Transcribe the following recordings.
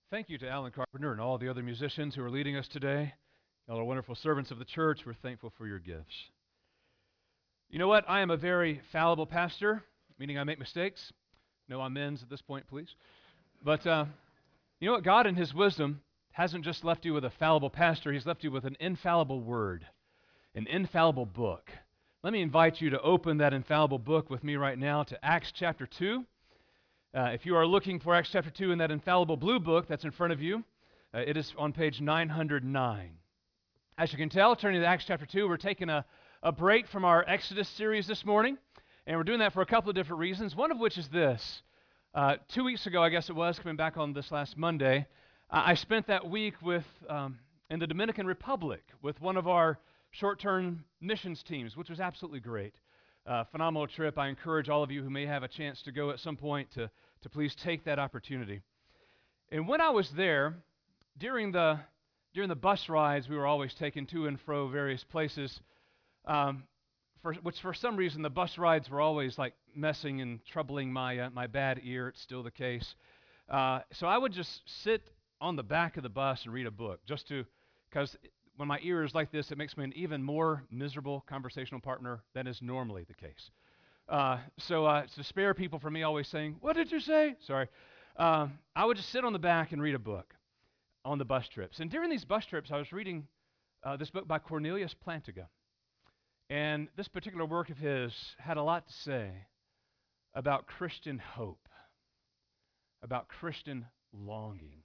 Thank you to Alan Carpenter and all the other musicians who are leading us today. Y'all are wonderful servants of the church. We're thankful for your gifts. You know what? I am a very fallible pastor, meaning I make mistakes. No amens at this point, please. But you know what? God, in His wisdom, hasn't just left you with a fallible pastor, He's left you with an infallible word, an infallible book. Let me invite you to open that infallible book with me right now to Acts chapter 2. If you are looking for Acts chapter 2 in that infallible blue book that's in front of you, it is on page 909. As you can tell, turning to Acts chapter 2, we're taking a break from our Exodus series this morning, and we're doing that for a couple of different reasons, one of which is this. 2 weeks ago, I guess it was, coming back on this last Monday, I spent that week in the Dominican Republic with one of our short-term missions teams, which was absolutely great. Phenomenal trip. I encourage all of you who may have a chance to go at some point to please take that opportunity. And when I was there, during the bus rides, we were always taken to and fro various places, for some reason the bus rides were always like messing and troubling my bad ear. It's still the case. So I would just sit on the back of the bus and read a book, because when my ear is like this, it makes me an even more miserable conversational partner than is normally the case. So to spare people from me always saying, "What did you say?" Sorry. I would just sit on the back and read a book on the bus trips. And during these bus trips, I was reading this book by Cornelius Plantinga. And this particular work of his had a lot to say about Christian hope, about Christian longing.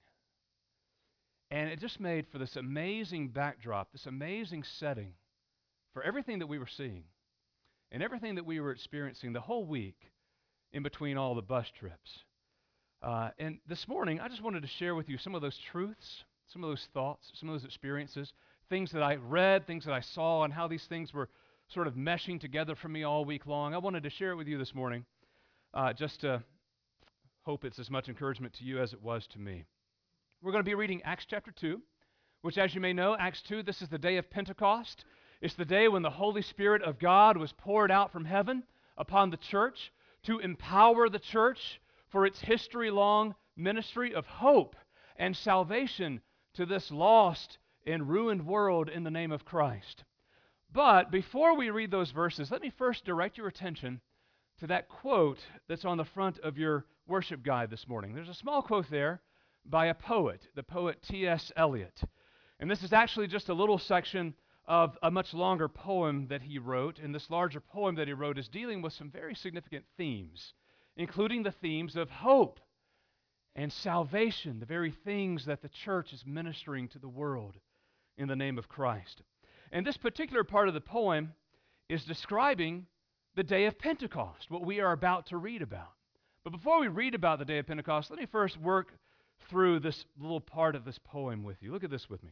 And it just made for this amazing backdrop, this amazing setting for everything that we were seeing and everything that we were experiencing the whole week in between all the bus trips. And this morning, I just wanted to share with you some of those truths, some of those thoughts, some of those experiences, things that I read, things that I saw, and how these things were sort of meshing together for me all week long. I wanted to share it with you this morning, just to hope it's as much encouragement to you as it was to me. We're going to be reading Acts chapter 2, which, as you may know, Acts 2, this is the day of Pentecost. It's the day when the Holy Spirit of God was poured out from heaven upon the church to empower the church for its history-long ministry of hope and salvation to this lost and ruined world in the name of Christ. But before we read those verses, let me first direct your attention to that quote that's on the front of your worship guide this morning. There's a small quote there by a poet, the poet T.S. Eliot. And this is actually just a little section of a much longer poem that he wrote. And this larger poem that he wrote is dealing with some very significant themes, including the themes of hope and salvation, the very things that the church is ministering to the world in the name of Christ. And this particular part of the poem is describing the day of Pentecost, what we are about to read about. But before we read about the day of Pentecost, let me first work through this little part of this poem with you. Look at this with me.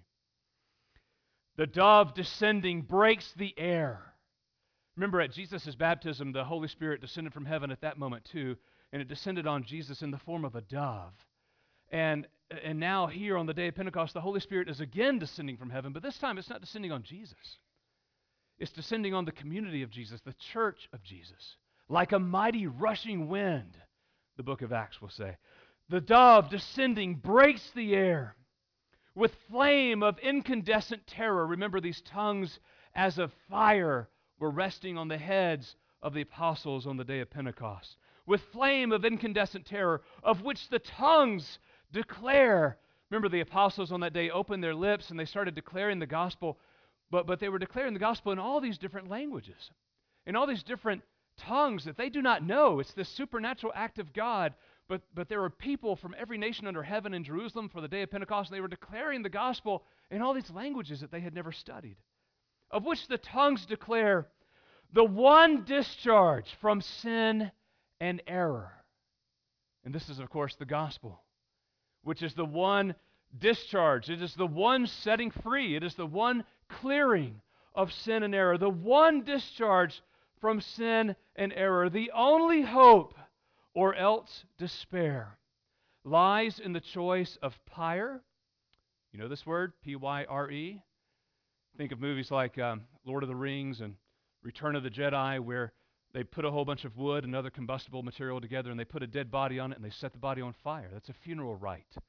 The dove descending breaks the air. Remember, at Jesus' baptism, the Holy Spirit descended from heaven at that moment too, and it descended on Jesus in the form of a dove. And now here on the day of Pentecost, the Holy Spirit is again descending from heaven, but this time it's not descending on Jesus. It's descending on the community of Jesus, the church of Jesus, like a mighty rushing wind, the book of Acts will say. The dove descending breaks the air with flame of incandescent terror. Remember, these tongues as of fire were resting on the heads of the apostles on the day of Pentecost. With flame of incandescent terror, of which the tongues declare. Remember, the apostles on that day opened their lips and they started declaring the gospel, but they were declaring the gospel in all these different languages, in all these different tongues that they do not know. It's this supernatural act of God. But there were people from every nation under heaven in Jerusalem for the day of Pentecost, and they were declaring the gospel in all these languages that they had never studied, of which the tongues declare the one discharge from sin and error. And this is, of course, the gospel, which is the one discharge. It is the one setting free. It is the one clearing of sin and error, the one discharge from sin and error, the only hope or else despair lies in the choice of pyre. You know this word, P-Y-R-E? Think of movies like Lord of the Rings and Return of the Jedi, where they put a whole bunch of wood and other combustible material together and they put a dead body on it and they set the body on fire. That's a funeral rite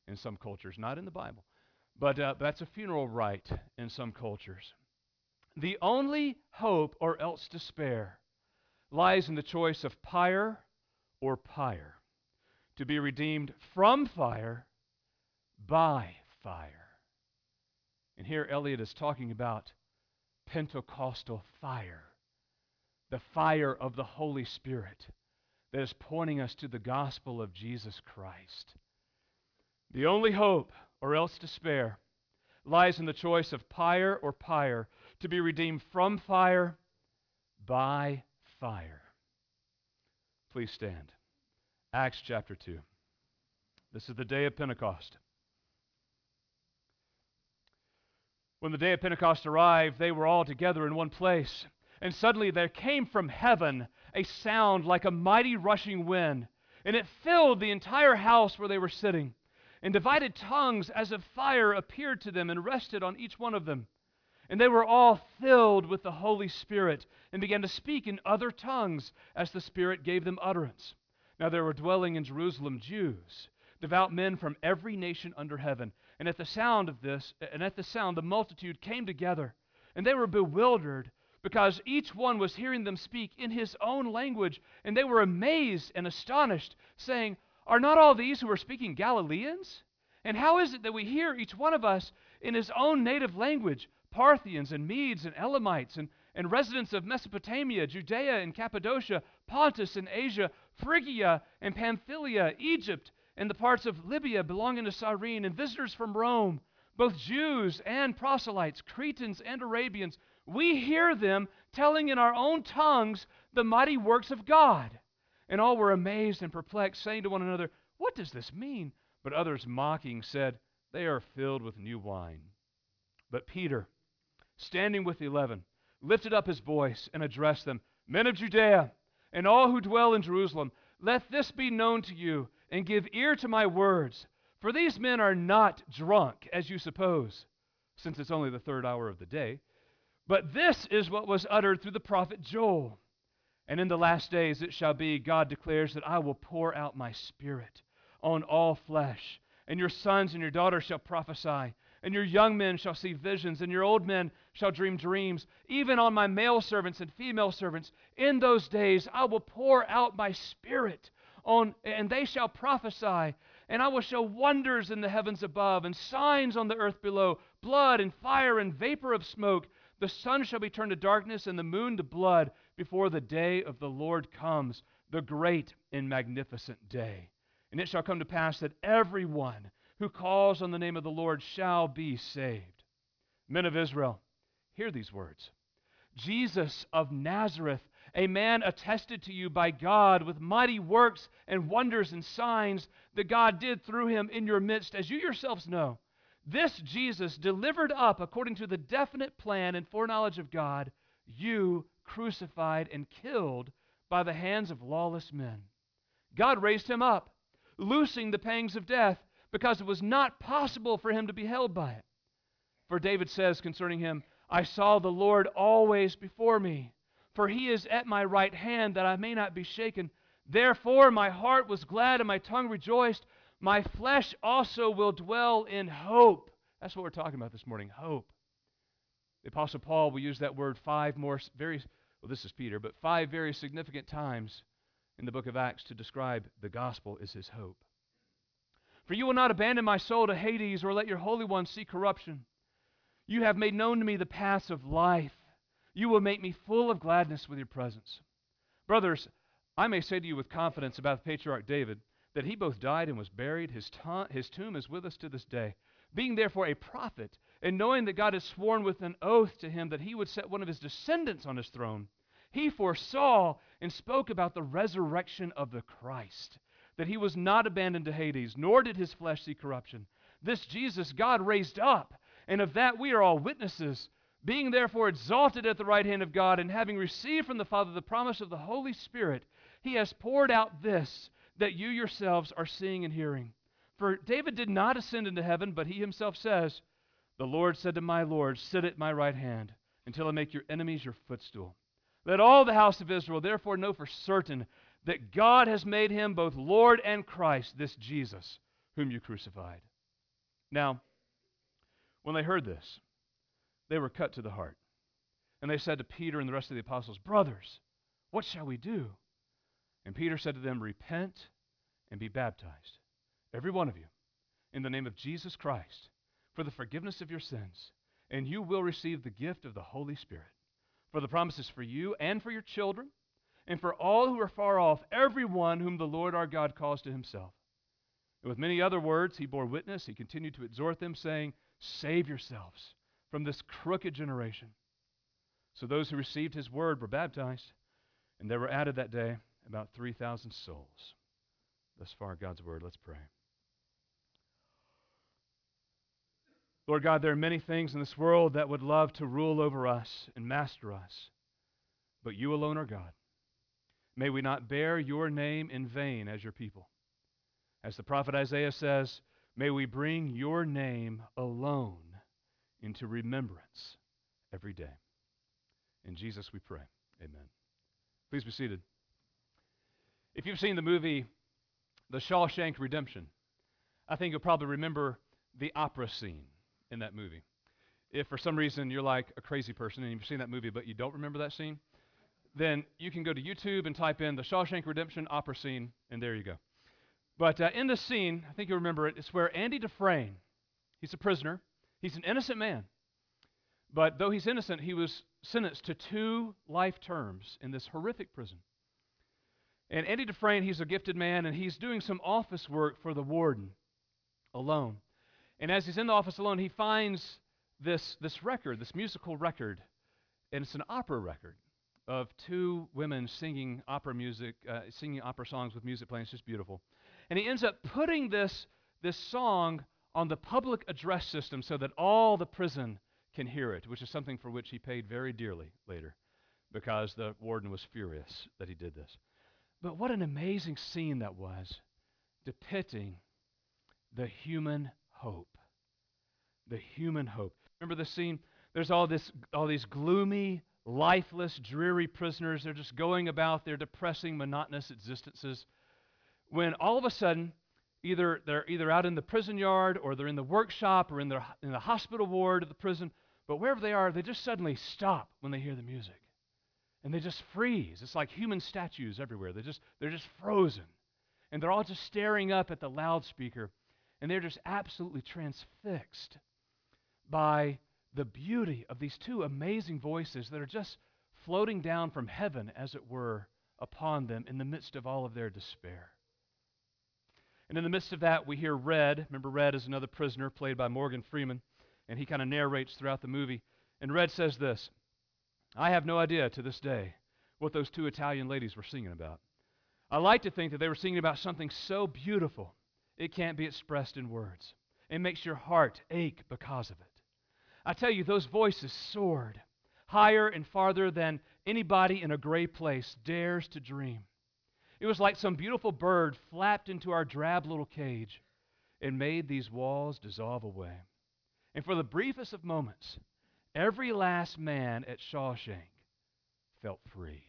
in some cultures, not in the Bible. But that's a funeral rite in some cultures. The only hope or else despair lies in the choice of pyre or pyre, to be redeemed from fire by fire. And here Eliot is talking about Pentecostal fire, the fire of the Holy Spirit that is pointing us to the gospel of Jesus Christ. The only hope or else despair lies in the choice of pyre or pyre, to be redeemed from fire by fire. Please stand. Acts chapter 2. This is the day of Pentecost. When the day of Pentecost arrived, they were all together in one place. And suddenly there came from heaven a sound like a mighty rushing wind, and it filled the entire house where they were sitting. And divided tongues as of fire appeared to them and rested on each one of them. And they were all filled with the Holy Spirit and began to speak in other tongues as the Spirit gave them utterance. Now there were dwelling in Jerusalem Jews, devout men from every nation under heaven. And at the sound of this, the multitude came together, and they were bewildered, because each one was hearing them speak in his own language. And they were amazed and astonished, saying, "Are not all these who are speaking Galileans? And how is it that we hear each one of us in his own native language, Parthians and Medes and Elamites and residents of Mesopotamia, Judea and Cappadocia, Pontus and Asia, Phrygia and Pamphylia, Egypt, and the parts of Libya belonging to Cyrene, and visitors from Rome, both Jews and proselytes, Cretans and Arabians? We hear them telling in our own tongues the mighty works of God." And all were amazed and perplexed, saying to one another, "What does this mean?" But others, mocking, said, "They are filled with new wine." But Peter, standing with the 11, lifted up his voice and addressed them, "Men of Judea, and all who dwell in Jerusalem, let this be known to you, and give ear to my words. For these men are not drunk, as you suppose, since it's only the third hour of the day. But this is what was uttered through the prophet Joel. And in the last days it shall be, God declares, that I will pour out my Spirit on all flesh, and your sons and your daughters shall prophesy, and your young men shall see visions, and your old men shall dream dreams, even on my male servants and female servants. In those days I will pour out my Spirit on, and they shall prophesy, and I will show wonders in the heavens above, and signs on the earth below, blood and fire and vapor of smoke. The sun shall be turned to darkness and the moon to blood before the day of the Lord comes, the great and magnificent day. And it shall come to pass that everyone who calls on the name of the Lord shall be saved." Men of Israel, hear these words. Jesus of Nazareth, a man attested to you by God with mighty works and wonders and signs that God did through him in your midst, as you yourselves know. This Jesus, delivered up according to the definite plan and foreknowledge of God, you crucified and killed by the hands of lawless men. God raised him up, loosing the pangs of death, because it was not possible for him to be held by it. For David says concerning him, "I saw the Lord always before me, for he is at my right hand, that I may not be shaken. Therefore my heart was glad and my tongue rejoiced. My flesh also will dwell in hope." That's what we're talking about this morning, hope. The Apostle Paul will use that word this is Peter, but 5 very significant times in the book of Acts to describe the gospel is his hope. "For you will not abandon my soul to Hades, or let your Holy One see corruption. You have made known to me the paths of life. You will make me full of gladness with your presence." Brothers, I may say to you with confidence about the patriarch David, that he both died and was buried. His tomb is with us to this day. Being therefore a prophet, and knowing that God had sworn with an oath to him that he would set one of his descendants on his throne, he foresaw and spoke about the resurrection of the Christ, that he was not abandoned to Hades, nor did his flesh see corruption. This Jesus God raised up, and of that we are all witnesses. Being therefore exalted at the right hand of God, and having received from the Father the promise of the Holy Spirit, he has poured out this that you yourselves are seeing and hearing. For David did not ascend into heaven, but he himself says, "The Lord said to my Lord, sit at my right hand, until I make your enemies your footstool." Let all the house of Israel therefore know for certain that God has made him both Lord and Christ, this Jesus, whom you crucified. Now, when they heard this, they were cut to the heart. And they said to Peter and the rest of the apostles, "Brothers, what shall we do?" And Peter said to them, "Repent and be baptized, every one of you, in the name of Jesus Christ, for the forgiveness of your sins, and you will receive the gift of the Holy Spirit. For the promise is for you and for your children, and for all who are far off, everyone whom the Lord our God calls to himself." And with many other words he bore witness. He continued to exhort them, saying, "Save yourselves from this crooked generation." So those who received his word were baptized, and there were added that day about 3,000 souls. Thus far, God's word. Let's pray. Lord God, there are many things in this world that would love to rule over us and master us, but you alone are God. May we not bear your name in vain as your people. As the prophet Isaiah says, may we bring your name alone into remembrance every day. In Jesus we pray. Amen. Please be seated. If you've seen the movie The Shawshank Redemption, I think you'll probably remember the opera scene in that movie. If for some reason you're like a crazy person and you've seen that movie but you don't remember that scene, then you can go to YouTube and type in The Shawshank Redemption opera scene, and there you go. But in this scene, I think you'll remember it, it's where Andy Dufresne, he's a prisoner, he's an innocent man, but though he's innocent, he was sentenced to 2 life terms in this horrific prison. And Andy Dufresne, he's a gifted man, and he's doing some office work for the warden alone. And as he's in the office alone, he finds this record, this musical record, and it's an opera record of 2 women singing opera music, singing opera songs with music playing. It's just beautiful. And he ends up putting this song on the public address system so that all the prison can hear it, which is something for which he paid very dearly later because the warden was furious that he did this. But what an amazing scene that was, depicting the human hope. The human hope. Remember the scene? There's all these gloomy, lifeless, dreary prisoners. They're just going about their depressing, monotonous existences. When all of a sudden, they're either out in the prison yard or they're in the workshop or in the hospital ward of the prison, but wherever they are, they just suddenly stop when they hear the music. And they just freeze. It's like human statues everywhere. They're just frozen. And they're all just staring up at the loudspeaker, and they're just absolutely transfixed by the beauty of these 2 amazing voices that are just floating down from heaven, as it were, upon them in the midst of all of their despair. And in the midst of that, we hear Red. Remember, Red is another prisoner played by Morgan Freeman, and he kind of narrates throughout the movie. And Red says this, "I have no idea to this day what those 2 Italian ladies were singing about. I like to think that they were singing about something so beautiful it can't be expressed in words. It makes your heart ache because of it. I tell you, those voices soared higher and farther than anybody in a gray place dares to dream. It was like some beautiful bird flapped into our drab little cage and made these walls dissolve away. And for the briefest of moments, every last man at Shawshank felt free."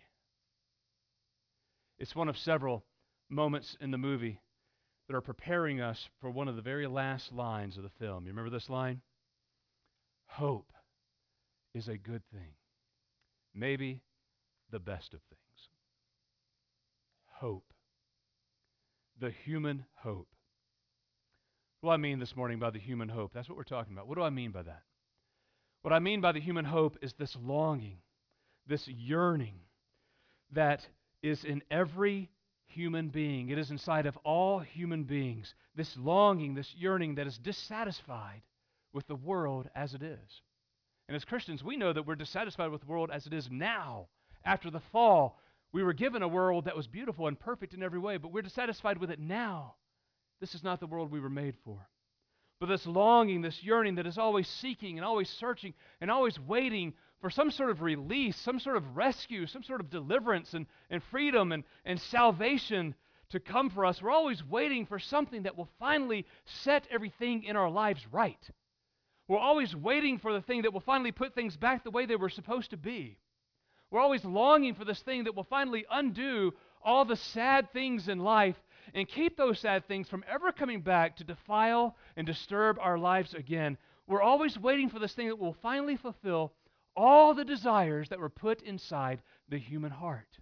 It's one of several moments in the movie that are preparing us for one of the very last lines of the film. You remember this line? "Hope is a good thing, maybe the best of things." Hope. The human hope. What do I mean this morning by the human hope? That's what we're talking about. What do I mean by that? What I mean by the human hope is this longing, this yearning that is in every human being. It is inside of all human beings. This longing, this yearning that is dissatisfied with the world as it is. And as Christians, we know that we're dissatisfied with the world as it is now. After the fall, we were given a world that was beautiful and perfect in every way, but we're dissatisfied with it now. This is not the world we were made for. But this longing, this yearning that is always seeking and always searching and always waiting for some sort of release, some sort of rescue, some sort of deliverance and freedom and salvation to come for us. We're always waiting for something that will finally set everything in our lives right. We're always waiting for the thing that will finally put things back the way they were supposed to be. We're always longing for this thing that will finally undo all the sad things in life and keep those sad things from ever coming back to defile and disturb our lives again. We're always waiting for this thing that will finally fulfill all the desires that were put inside the human heart.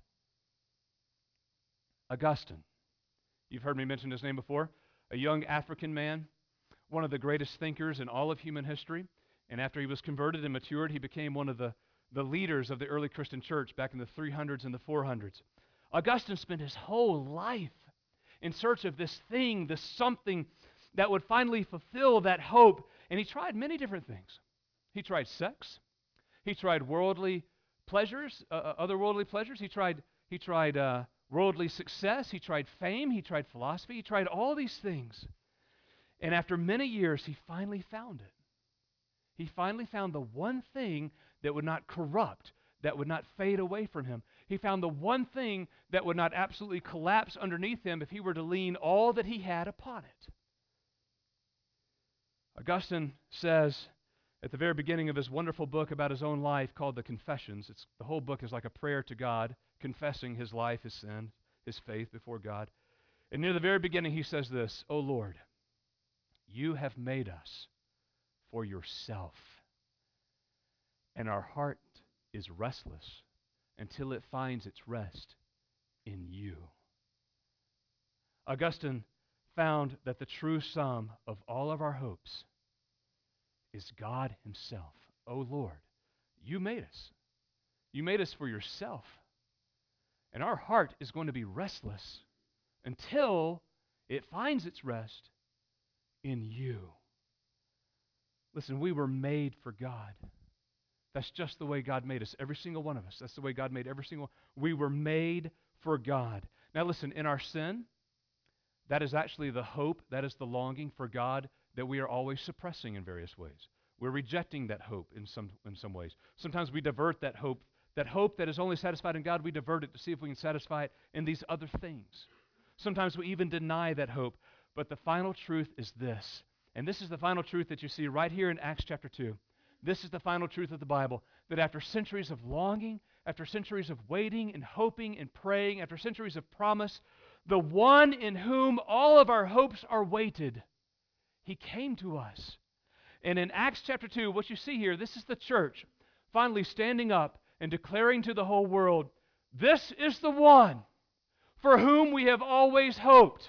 Augustine. You've heard me mention his name before. A young African man, one of the greatest thinkers in all of human history. And after he was converted and matured, he became one of the leaders of the early Christian church back in the 300s and the 400s. Augustine spent his whole life in search of this thing, this something that would finally fulfill that hope. And he tried many different things. He tried sex. He tried worldly pleasures, other worldly pleasures. He tried worldly success. He tried fame. He tried philosophy. He tried all these things. And after many years, he finally found it. He finally found the one thing that would not corrupt, that would not fade away from him. He found the one thing that would not absolutely collapse underneath him if he were to lean all that he had upon it. Augustine says at the very beginning of his wonderful book about his own life called The Confessions, the whole book is like a prayer to God, confessing his life, his sin, his faith before God. And near the very beginning he says this, "O Lord, you have made us for yourself, and our heart is restless until it finds its rest in you." Augustine found that the true sum of all of our hopes is God himself. Oh Lord, you made us. You made us for yourself. And our heart is going to be restless until it finds its rest in you. Listen, we were made for God. That's just the way God made us, every single one of us. That's the way God made every single one. We were made for God. Now listen, in our sin, that is actually the hope, that is the longing for God that we are always suppressing in various ways. We're rejecting that hope in some ways. Sometimes we divert that hope that is only satisfied in God, we divert it to see if we can satisfy it in these other things. Sometimes we even deny that hope. But the final truth is this, and this is the final truth that you see right here in Acts chapter 2. This is the final truth of the Bible, that after centuries of longing, after centuries of waiting and hoping and praying, after centuries of promise, the one in whom all of our hopes are weighted, he came to us. And in Acts chapter 2, what you see here, this is the church finally standing up and declaring to the whole world, this is the one for whom we have always hoped,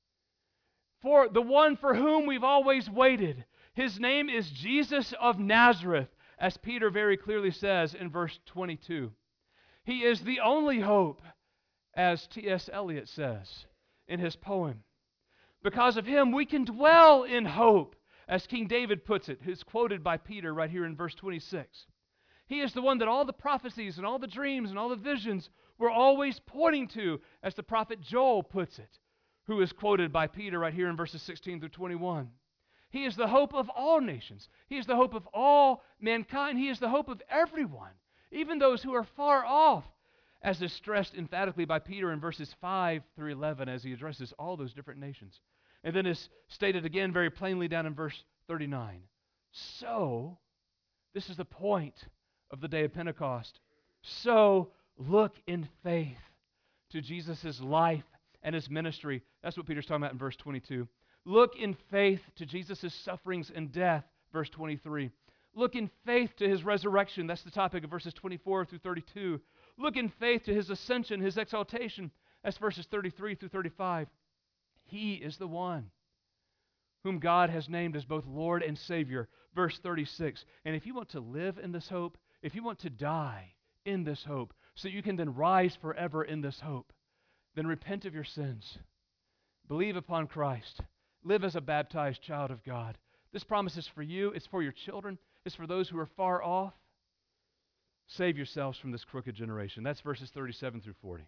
for the one for whom we've always waited. His name is Jesus of Nazareth, as Peter very clearly says in verse 22. He is the only hope, as T.S. Eliot says in his poem. Because of him, we can dwell in hope, as King David puts it, who's quoted by Peter right here in verse 26. He is the one that all the prophecies and all the dreams and all the visions were always pointing to, as the prophet Joel puts it, who is quoted by Peter right here in verses 16 through 21. He is the hope of all nations. He is the hope of all mankind. He is the hope of everyone, even those who are far off, as is stressed emphatically by Peter in verses 5 through 11 as he addresses all those different nations. And then is stated again very plainly down in verse 39. So, this is the point of the day of Pentecost. So, look in faith to Jesus' life and his ministry. That's what Peter's talking about in verse 22. Look in faith to Jesus' sufferings and death, verse 23. Look in faith to his resurrection. That's the topic of verses 24 through 32. Look in faith to his ascension, his exaltation. That's verses 33 through 35. He is the one whom God has named as both Lord and Savior, verse 36. And if you want to live in this hope, if you want to die in this hope, so you can then rise forever in this hope, then repent of your sins. Believe upon Christ. Live as a baptized child of God. This promise is for you. It's for your children. It's for those who are far off. Save yourselves from this crooked generation. That's verses 37 through 40.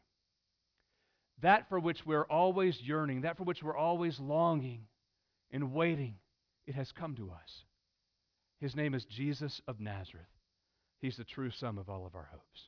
That for which we're always yearning, that for which we're always longing and waiting, it has come to us. His name is Jesus of Nazareth. He's the true sum of all of our hopes.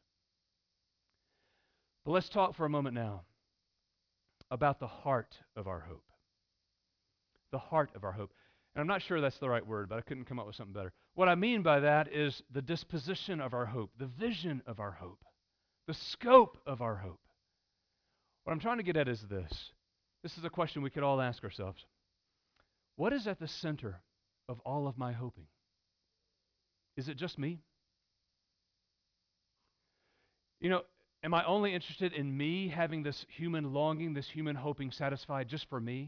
But let's talk for a moment now about the heart of our hope. The heart of our hope. And I'm not sure that's the right word, but I couldn't come up with something better. What I mean by that is the disposition of our hope, the vision of our hope, the scope of our hope. What I'm trying to get at is this, This is a question we could all ask ourselves. What is at the center of all of my hoping? Is it just me? You know, am I only interested in me having this human longing, this human hoping satisfied just for me?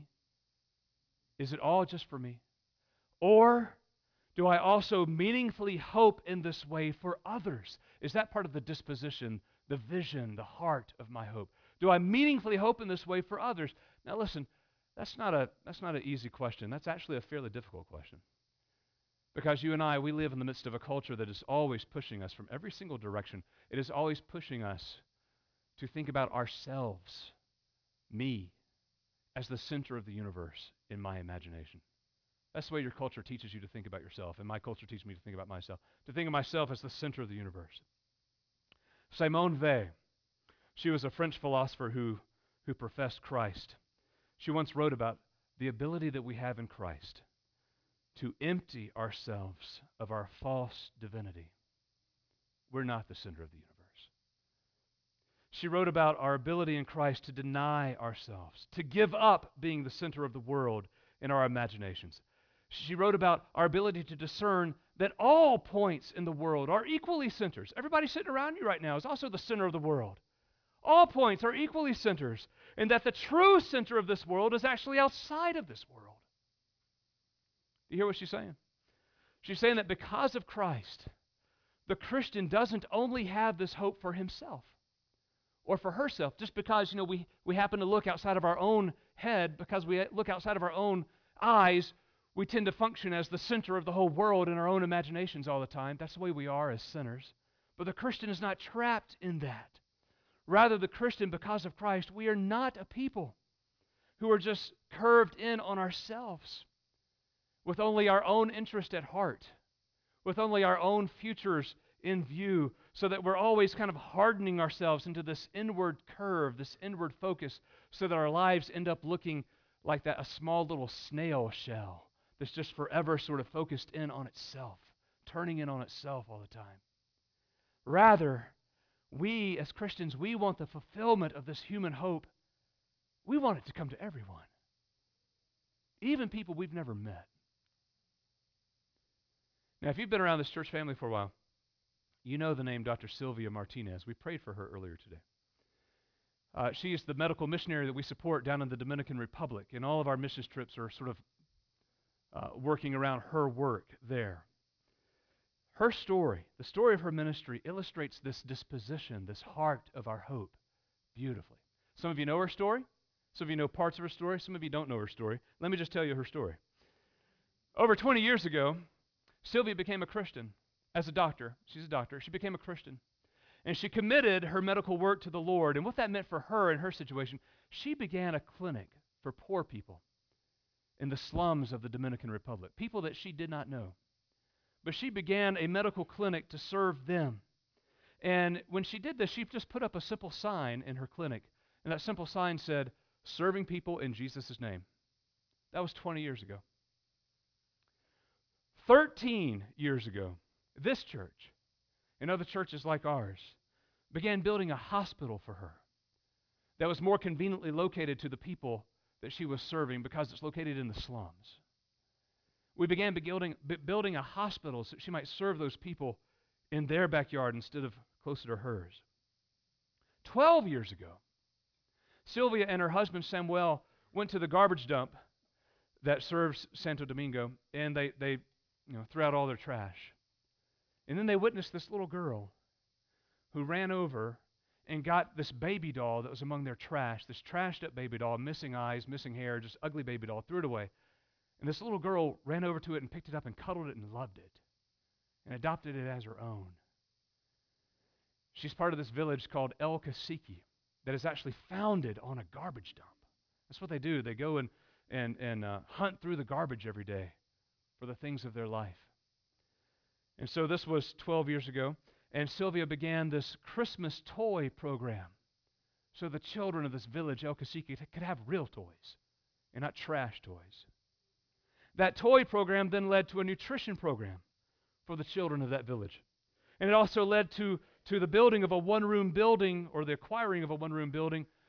Is it all just for me? Or do I also meaningfully hope in this way for others? Is that part of the disposition, the vision, the heart of my hope? Do I meaningfully hope in this way for others? Now listen, that's not an easy question. That's actually a fairly difficult question. Because you and I, we live in the midst of a culture that is always pushing us from every single direction. It is always pushing us to think about ourselves, me, as the center of the universe in my imagination. That's the way your culture teaches you to think about yourself, and my culture teaches me to think about myself, to think of myself as the center of the universe. Simone Weil, she was a French philosopher who professed Christ. She once wrote about the ability that we have in Christ to empty ourselves of our false divinity. We're not the center of the universe. She wrote about our ability in Christ to deny ourselves, to give up being the center of the world in our imaginations. She wrote about our ability to discern that all points in the world are equally centers. Everybody sitting around you right now is also the center of the world. All points are equally centers, and that the true center of this world is actually outside of this world. Do you hear what she's saying? She's saying that because of Christ, the Christian doesn't only have this hope for himself or for herself, just because, we happen to look outside of our own head, because we look outside of our own eyes, we tend to function as the center of the whole world in our own imaginations all the time. That's the way we are as sinners. But the Christian is not trapped in that. Rather, the Christian, because of Christ, we are not a people who are just curved in on ourselves, with only our own interest at heart, with only our own futures in view, so that we're always kind of hardening ourselves into this inward curve, this inward focus, so that our lives end up looking like a small little snail shell that's just forever sort of focused in on itself, turning in on itself all the time. Rather, we as Christians, we want the fulfillment of this human hope. We want it to come to everyone, even people we've never met. Now, if you've been around this church family for a while, you know the name Dr. Sylvia Martinez. We prayed for her earlier today. She is the medical missionary that we support down in the Dominican Republic, and all of our missions trips are sort of working around her work there. Her story, the story of her ministry, illustrates this disposition, this heart of our hope beautifully. Some of you know her story. Some of you know parts of her story. Some of you don't know her story. Let me just tell you her story. Over 20 years ago, Sylvia became a Christian as a doctor. She's a doctor. She became a Christian. And she committed her medical work to the Lord. And what that meant for her in her situation, she began a clinic for poor people in the slums of the Dominican Republic, people that she did not know. But she began a medical clinic to serve them. And when she did this, she just put up a simple sign in her clinic. And that simple sign said, "Serving people in Jesus' name." That was 20 years ago. 13 years ago, this church and other churches like ours began building a hospital for her that was more conveniently located to the people that she was serving because it's located in the slums. We began building a hospital so she might serve those people in their backyard instead of closer to hers. 12 years ago, Sylvia and her husband Samuel went to the garbage dump that serves Santo Domingo, and they threw out all their trash. And then they witnessed this little girl who ran over and got this baby doll that was among their trash, this trashed up baby doll, missing eyes, missing hair, just ugly baby doll, threw it away. And this little girl ran over to it and picked it up and cuddled it and loved it and adopted it as her own. She's part of this village called El Cacique that is actually founded on a garbage dump. That's what they do. They go and hunt through the garbage every day for the things of their life. And so this was 12 years ago, and Sylvia began this Christmas toy program so the children of this village, El Cacique, could have real toys and not trash toys. That toy program then led to a nutrition program for the children of that village. And it also led to the building of a one-room building, or the acquiring of a one-room building,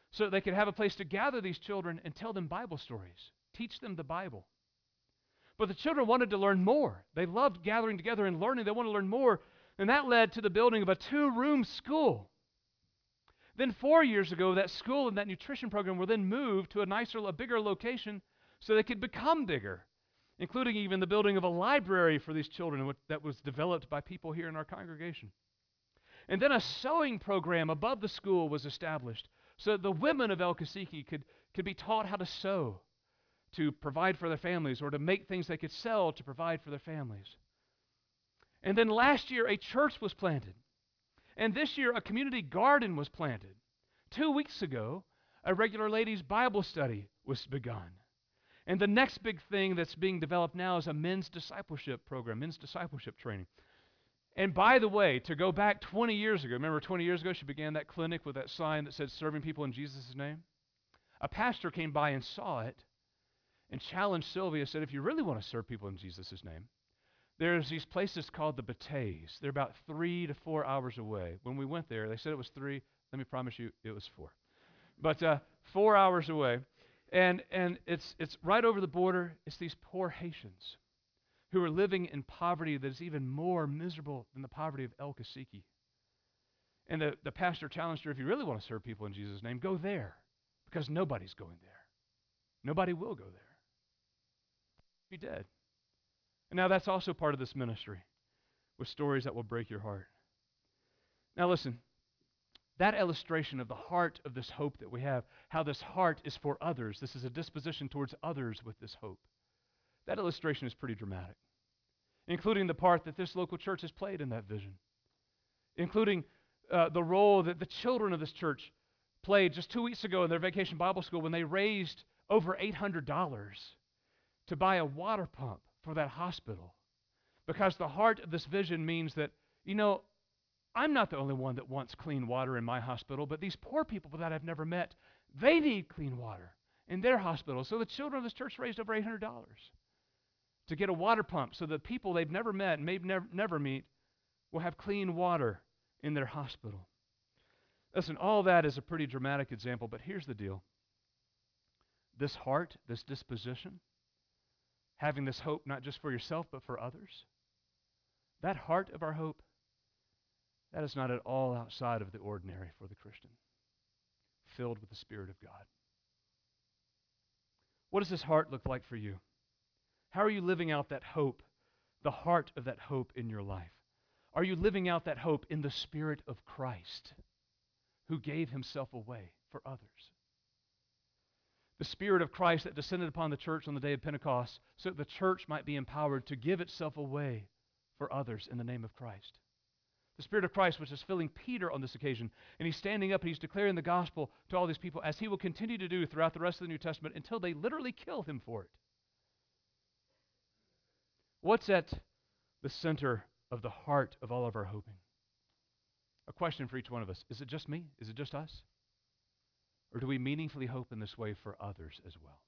so they could have a place to gather these children and tell them Bible stories, teach them the Bible. But the children wanted to learn more. They loved gathering together and learning. They wanted to learn more, and that led to the building of a 2-room school. Then 4 years ago, that school and that nutrition program were then moved to a bigger location so they could become bigger, including even the building of a library for these children that was developed by people here in our congregation. And then a sewing program above the school was established so that the women of El Cacique could be taught how to sew, to provide for their families, or to make things they could sell to provide for their families. And then last year, a church was planted. And this year, a community garden was planted. 2 weeks ago, a regular ladies' Bible study was begun. And the next big thing that's being developed now is a men's discipleship program, men's discipleship training. And by the way, to go back 20 years ago, remember 20 years ago she began that clinic with that sign that said, serving people in Jesus' name? A pastor came by and saw it and challenged Sylvia, said, if you really want to serve people in Jesus' name, there's these places called the Batays. They're about 3 to 4 hours away. When we went there, they said it was 3. Let me promise you, it was 4. But 4 hours away. And it's right over the border. It's these poor Haitians who are living in poverty that is even more miserable than the poverty of El Cacique. And the pastor challenged her, if you really want to serve people in Jesus' name, go there, because nobody's going there. Nobody will go there. Be dead. And now that's also part of this ministry, with stories that will break your heart. Now listen, that illustration of the heart of this hope that we have, how this heart is for others, this is a disposition towards others with this hope. That illustration is pretty dramatic, including the part that this local church has played in that vision, including the role that the children of this church played just 2 weeks ago in their vacation Bible school when they raised over $800 to buy a water pump for that hospital. Because the heart of this vision means that, I'm not the only one that wants clean water in my hospital, but these poor people that I've never met, they need clean water in their hospital. So the children of this church raised over $800 to get a water pump so the people they've never met and maybe never meet will have clean water in their hospital. Listen, all that is a pretty dramatic example, but here's the deal. This heart, this disposition, having this hope not just for yourself but for others, that heart of our hope, that is not at all outside of the ordinary for the Christian, filled with the Spirit of God. What does this heart look like for you? How are you living out that hope, the heart of that hope in your life? Are you living out that hope in the Spirit of Christ, who gave himself away for others? The Spirit of Christ that descended upon the church on the day of Pentecost so that the church might be empowered to give itself away for others in the name of Christ. The Spirit of Christ which is filling Peter on this occasion, and he's standing up and he's declaring the gospel to all these people, as he will continue to do throughout the rest of the New Testament until they literally kill him for it. What's at the center of the heart of all of our hoping? A question for each one of us. Is it just me? Is it just us? Or do we meaningfully hope in this way for others as well?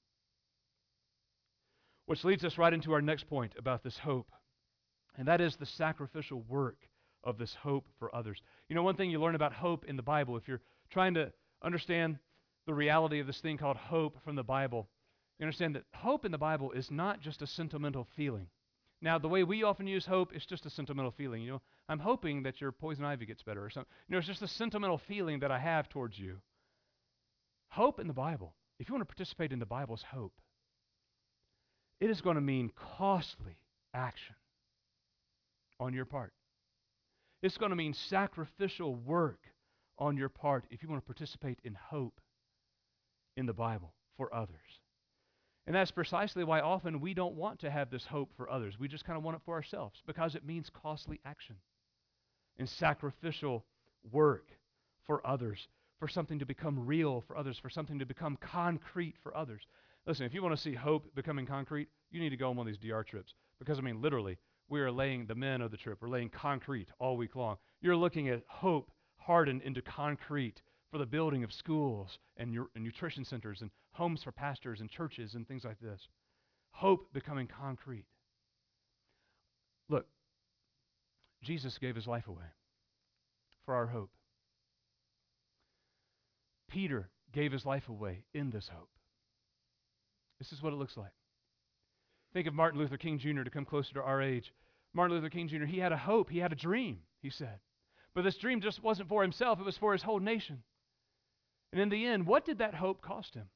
Which leads us right into our next point about this hope, and that is the sacrificial work of this hope for others. One thing you learn about hope in the Bible, if you're trying to understand the reality of this thing called hope from the Bible, you understand that hope in the Bible is not just a sentimental feeling. Now, the way we often use hope is just a sentimental feeling. I'm hoping that your poison ivy gets better or something. It's just a sentimental feeling that I have towards you. Hope in the Bible, if you want to participate in the Bible's hope, it is going to mean costly action on your part. It's going to mean sacrificial work on your part if you want to participate in hope in the Bible for others. And that's precisely why often we don't want to have this hope for others. We just kind of want it for ourselves because it means costly action and sacrificial work for others, for something to become real for others, for something to become concrete for others. Listen, if you want to see hope becoming concrete, you need to go on one of these DR trips because, literally, we are laying, the men of the trip, we're laying concrete all week long. You're looking at hope hardened into concrete for the building of schools and nutrition centers and homes for pastors and churches and things like this. Hope becoming concrete. Look, Jesus gave his life away for our hope. Peter gave his life away in this hope. This is what it looks like. Think of Martin Luther King Jr. to come closer to our age. Martin Luther King Jr., he had a hope, he had a dream, he said. But this dream just wasn't for himself, it was for his whole nation. And in the end, what did that hope cost him?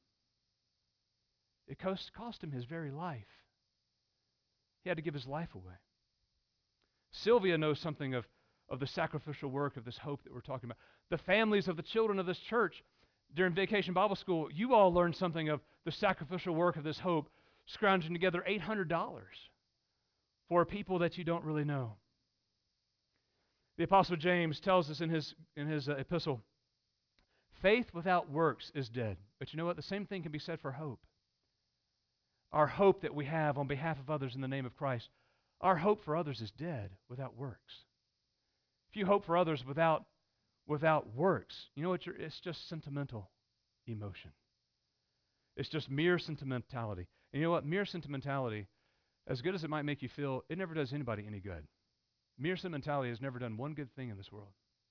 It cost him his very life. He had to give his life away. Sylvia knows something of the sacrificial work of this hope that we're talking about. The families of the children of this church during Vacation Bible School, you all learned something of the sacrificial work of this hope, scrounging together $800 for people that you don't really know. The Apostle James tells us in his epistle, faith without works is dead. But you know what? The same thing can be said for hope. Our hope that we have on behalf of others in the name of Christ, our hope for others is dead without works. If you hope for others without works, you know what? It's just sentimental emotion. It's just mere sentimentality. And you know what? Mere sentimentality, as good as it might make you feel, it never does anybody any good. Mere sentimentality has never done one good thing in this world.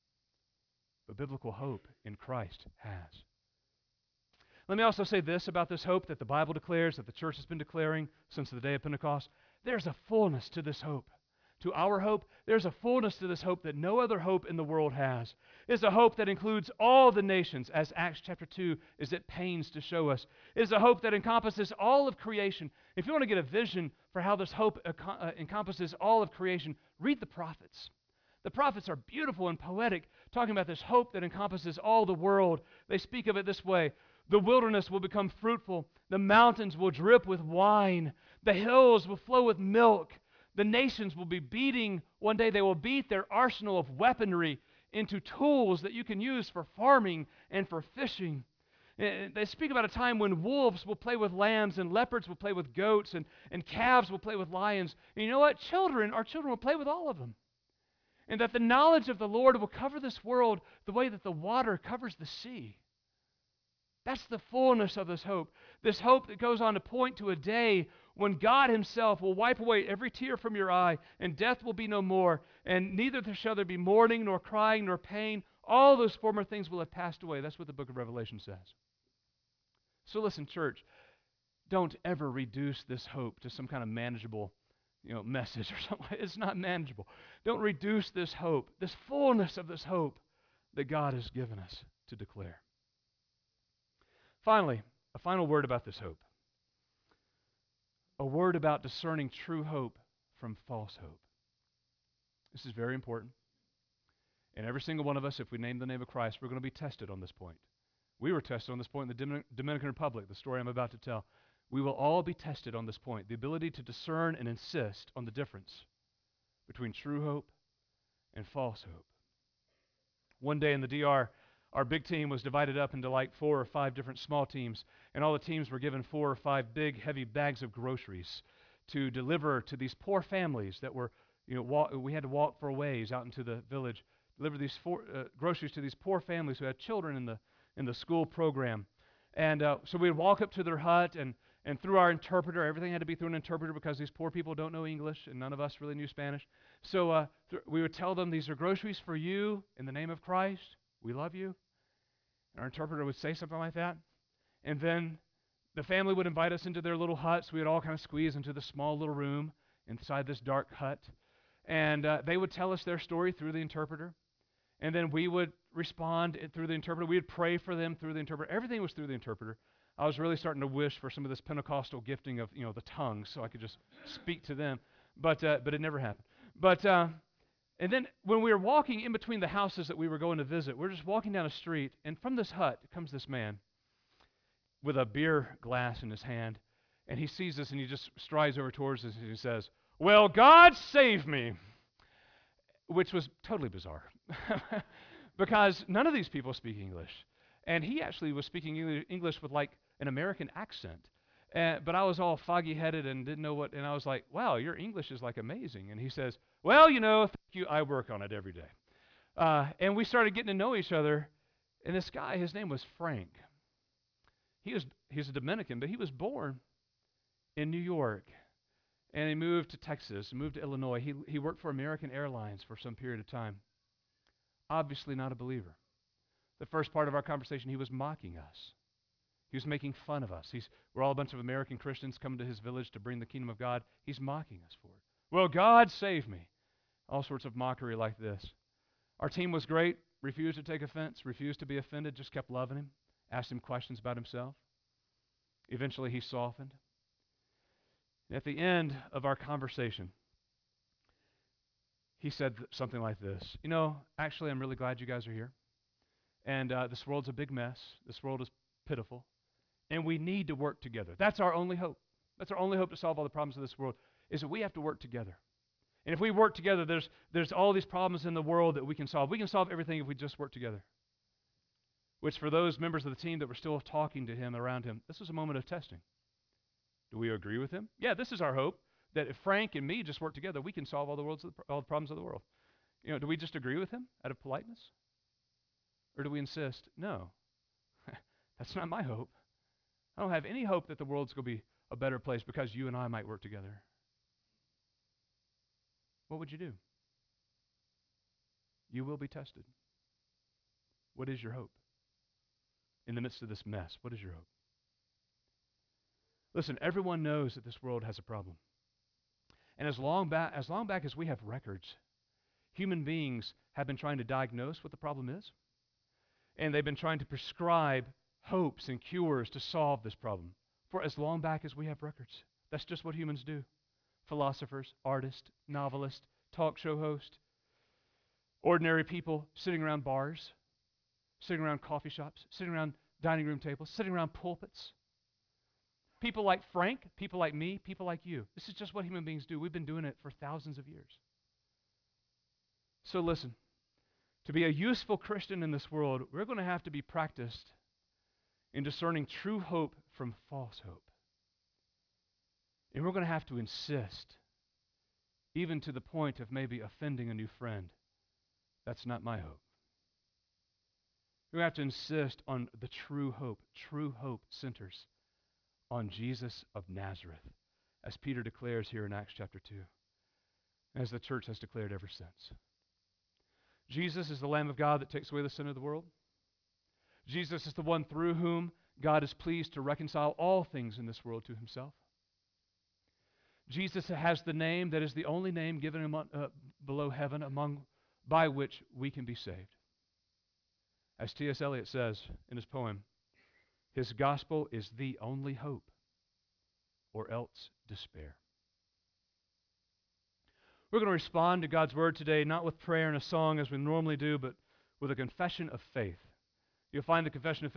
But biblical hope in Christ has. Let me also say this about this hope that the Bible declares, that the church has been declaring since the day of Pentecost. There's a fullness to this hope. To our hope, there's a fullness to this hope that no other hope in the world has. It's a hope that includes all the nations, as Acts chapter 2 is at pains to show us. It is a hope that encompasses all of creation. If you want to get a vision for how this hope encompasses all of creation, read the prophets. The prophets are beautiful and poetic, talking about this hope that encompasses all the world. They speak of it this way: the wilderness will become fruitful, the mountains will drip with wine, the hills will flow with milk. The nations will be beating, one day they will beat their arsenal of weaponry into tools that you can use for farming and for fishing. They speak about a time when wolves will play with lambs and leopards will play with goats and calves will play with lions. And you know what? Our children will play with all of them. And that the knowledge of the Lord will cover this world the way that the water covers the sea. That's the fullness of this hope that goes on to point to a day when God himself will wipe away every tear from your eye, and death will be no more, and neither shall there be mourning, nor crying, nor pain. All those former things will have passed away. That's what the book of Revelation says. So listen, church, don't ever reduce this hope to some kind of manageable, message or something. It's not manageable. Don't reduce this hope, this fullness of this hope that God has given us to declare. Finally, a final word about this hope. A word about discerning true hope from false hope. This is very important. And every single one of us, if we name the name of Christ, we're going to be tested on this point. We were tested on this point in the Dominican Republic, the story I'm about to tell. We will all be tested on this point, the ability to discern and insist on the difference between true hope and false hope. One day in the DR, our big team was divided up into like 4 or 5 different small teams, and all the teams were given 4 or 5 big, heavy bags of groceries to deliver to these poor families that were, we had to walk for a ways out into the village, deliver these groceries to these poor families who had children in the school program. And so we'd walk up to their hut, and through our interpreter, everything had to be through an interpreter because these poor people don't know English, and none of us really knew Spanish. So we would tell them, these are groceries for you in the name of Christ. We love you. And our interpreter would say something like that. And then the family would invite us into their little hut, so we would all kind of squeeze into the small little room inside this dark hut. And they would tell us their story through the interpreter. And then we would respond through the interpreter. We would pray for them through the interpreter. Everything was through the interpreter. I was really starting to wish for some of this Pentecostal gifting of, the tongues so I could just speak to them. But it never happened. And then when we were walking in between the houses that we were going to visit, we're just walking down a street, and from this hut comes this man with a beer glass in his hand, and he sees us, and he just strides over towards us, and he says, "Well, God save me," which was totally bizarre, because none of these people speak English, and he actually was speaking English with like an American accent. But I was all foggy-headed and didn't know what, and I was like, "Wow, your English is like amazing." And he says, "Well, thank you, I work on it every day." And we started getting to know each other, and this guy, his name was Frank. He's a Dominican, but he was born in New York, and he moved to Texas, moved to Illinois. He worked for American Airlines for some period of time. Obviously not a believer. The first part of our conversation, he was mocking us. He was making fun of us. We're all a bunch of American Christians coming to his village to bring the kingdom of God. He's mocking us for it. Well, God save me. All sorts of mockery like this. Our team was great, refused to take offense, refused to be offended, just kept loving him, asked him questions about himself. Eventually, he softened. At the end of our conversation, he said something like this. You know, actually, I'm really glad you guys are here. And this world's a big mess. This world is pitiful. And we need to work together. That's our only hope. That's our only hope to solve all the problems of this world, is that we have to work together. And if we work together, there's all these problems in the world that we can solve. We can solve everything if we just work together. Which for those members of the team that were still talking to him, around him, this was a moment of testing. Do we agree with him? Yeah, this is our hope, that if Frank and me just work together, we can solve all the problems of the world. You know, do we just agree with him out of politeness? Or do we insist, no, that's not my hope. I don't have any hope that the world's going to be a better place because you and I might work together. What would you do? You will be tested. What is your hope? In the midst of this mess, what is your hope? Listen, everyone knows that this world has a problem. And as long back as we have records, human beings have been trying to diagnose what the problem is. And they've been trying to prescribe hopes and cures to solve this problem for as long back as we have records. That's just what humans do. Philosophers, artists, novelists, talk show hosts, ordinary people sitting around bars, sitting around coffee shops, sitting around dining room tables, sitting around pulpits. People like Frank, people like me, people like you. This is just what human beings do. We've been doing it for thousands of years. So listen, to be a useful Christian in this world, we're going to have to be practiced in discerning true hope from false hope. And we're going to have to insist, even to the point of maybe offending a new friend. That's not my hope. We have to insist on the true hope. True hope centers on Jesus of Nazareth, as Peter declares here in Acts chapter 2, as the church has declared ever since. Jesus is the Lamb of God that takes away the sin of the world. Jesus is the one through whom God is pleased to reconcile all things in this world to himself. Jesus has the name that is the only name given below heaven by which we can be saved. As T.S. Eliot says in his poem, his gospel is the only hope, or else despair. We're going to respond to God's word today, not with prayer and a song as we normally do, but with a confession of faith. You'll find the confession of faith